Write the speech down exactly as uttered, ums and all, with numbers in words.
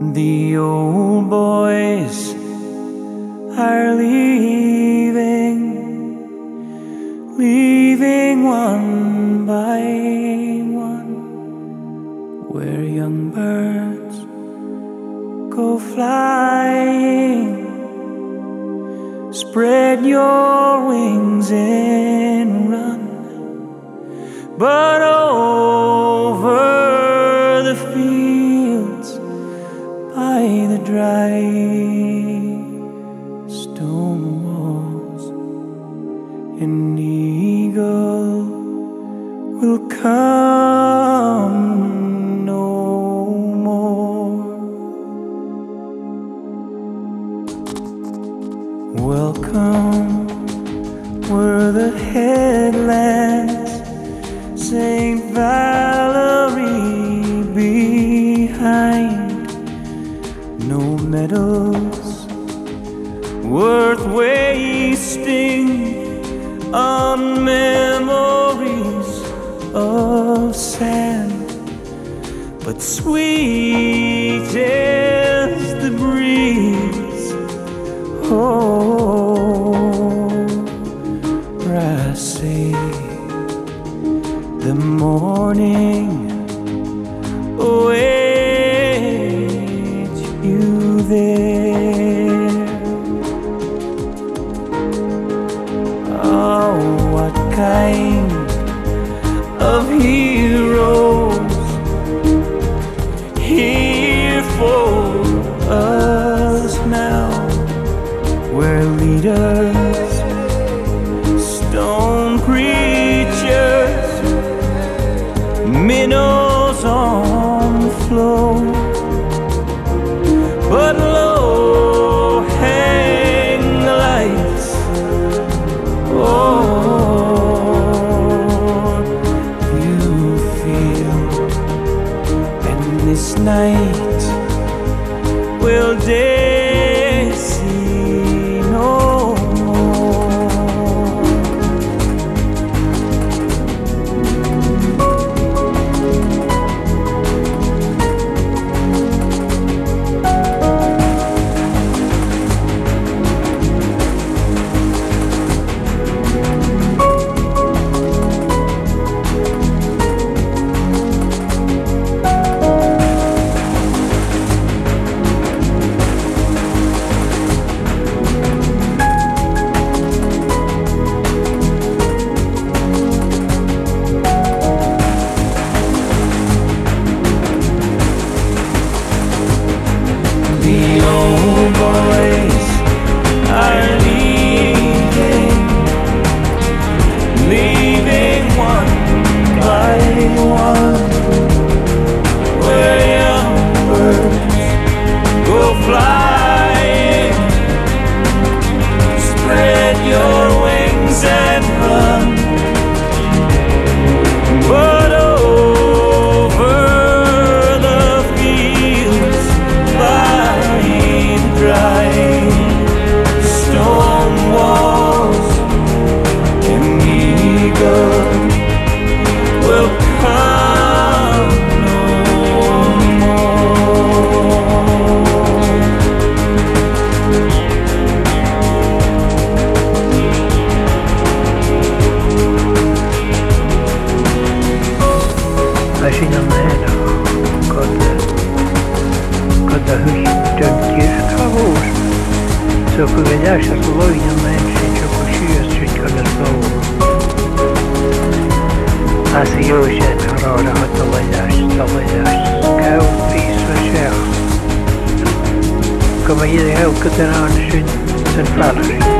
The old boys are leaving, leaving one by one, where young birds go flying. Spread your wings and run, but over the fields by the dry stone walls, an eagle will come no more. Welcome were the headlands, Saint Valerie behind. No medals worth wasting on memories of sand, but sweet as the breeze. Oh, I say the morning awaits you there. Oh, what kind of heroes here for us now? We're leaders, stone creatures, minnows on the floor, but low hang the lights. Oh, you feel, and this night will dare see no Como ia eu que terá Saint Valerie.